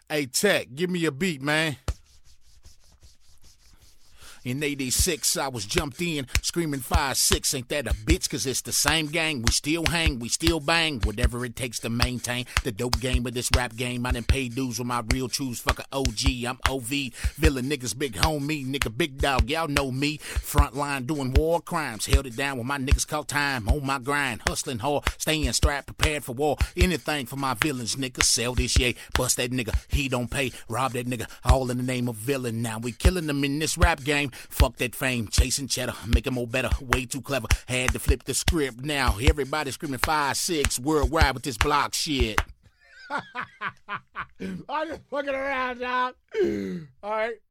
Hey, Tech, give me a beat, man. In 86, I was jumped in, screaming 5-6, ain't that a bitch? Cause it's the same gang, we still hang, we still bang, whatever it takes to maintain the dope game of this rap game. I done paid dues with my real truths, fuck a OG, I'm OV, villain niggas, big homie, nigga, big dog, y'all know me. Frontline doing war crimes, held it down with my niggas called time, on my grind, hustling hard, staying strapped, prepared for war, anything for my villains, nigga, sell this, yeah, bust that nigga, he don't pay, rob that nigga, all in the name of villain. Now we killing them in this rap game. Fuck that fame, chasing cheddar, make them more better, way too clever. Had to flip the script now. Everybody screaming 5-6 worldwide with this block shit. I'm just fucking around, dog. All right.